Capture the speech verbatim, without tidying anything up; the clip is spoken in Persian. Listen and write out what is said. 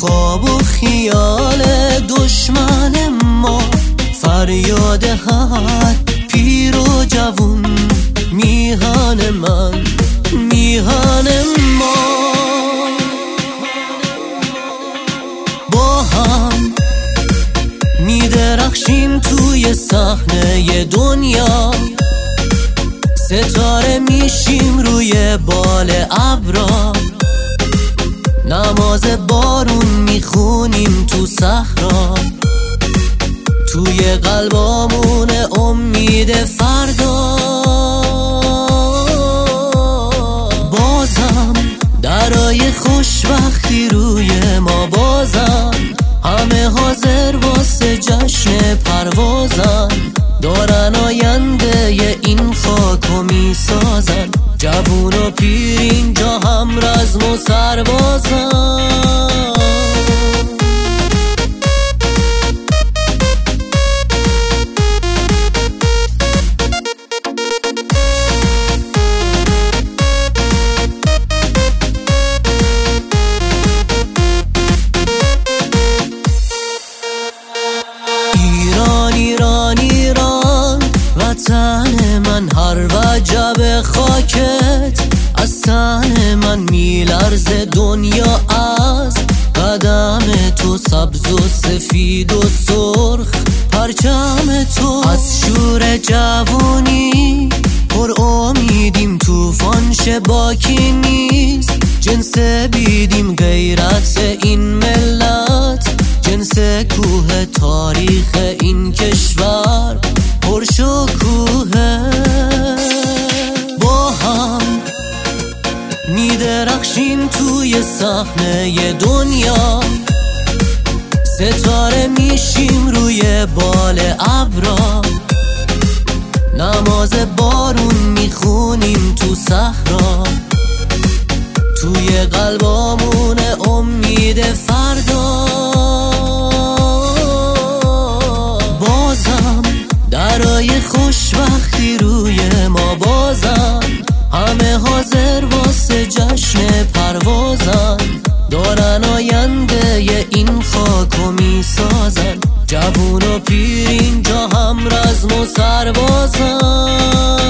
خواب و خیال دشمن ما، فریاد هر پیر و جوون، میهن من، میهن ما. با هم میدرخشیم توی صحنه دنیا، ستاره میشیم روی بال ابرا، نماز بارون میخونیم تو صحرا، توی قلبامون امید فردا. بازم درای خوشبختی روی ما بازن، همه حاضر واسه جشن پروازن، دارن آینده این خاکو میسازن، جوون و پیر اینجا هم رزم و سربازن. ایران ایران ایران وطن من، هر وجب خاکت از تن من میلرزه دنیا از قدم تو، سبز و سفید و سرخ پرچم تو. از شور جوونی پر امیدیم، طوفان باکی نیست، جنس بیدیم غیرت این ملت، جنس کوه تاریخ این کشور پرشکوهه. با هم میدرخشیم توی صحنه دنیا، ستاره میشیم روی بال ابرا، نماز بارون میخونیم تو صحرا، توی قلبامون امید فردا. بازم درای خوشبختی روی ما بازن، همه حاضر واسه جشن پروازن، دارن آینده این خاکو میسازن، جوون و پیر اینجا هم رزم و سربازن.